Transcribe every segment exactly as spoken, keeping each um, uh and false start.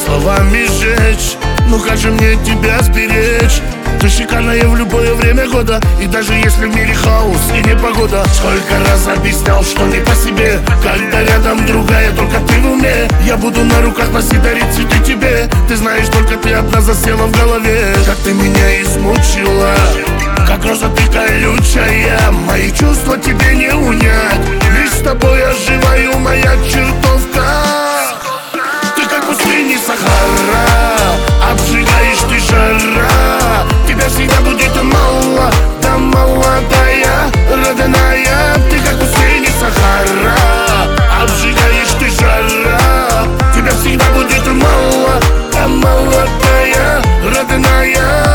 словами сжечь. Ну как же мне тебя сберечь? Ты шикарная в любое время года, и даже если в мире хаос и непогода. Сколько раз объяснял, что не по себе, когда рядом другая, только ты в уме. Я буду на руках носить, дарить цветы тебе. Ты знаешь, только ты одна засела в голове. Как ты меня измучила, как роза ты колючая. Мои чувства тебе не унять, лишь с тобой оживаю, моя чертовка. Ты как пустыни Сахара, обжигаешь ты жара. Тебя всегда будет мало, да молодая, родная. Ты как пустыни Сахара, обжигаешь ты жара. Тебя всегда будет мало, да молодая, родная.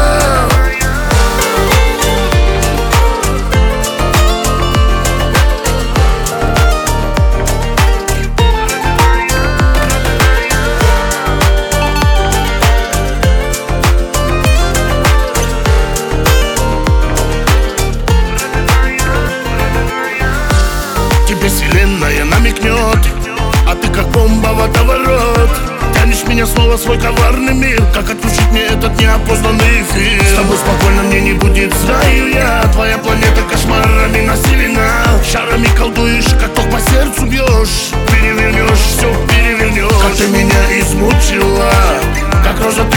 Тебе вселенная намекнет, а ты как бомба водоворот. Тянешь меня снова в свой коварный мир. Как отключить мне этот неопознанный эфир? С тобой спокойно мне не будет, знаю я. Твоя планета кошмарами населена. Шарами колдуешь, каток по сердцу бьешь. Перевернешь, все перевернешь. Как ты меня измучила, как роза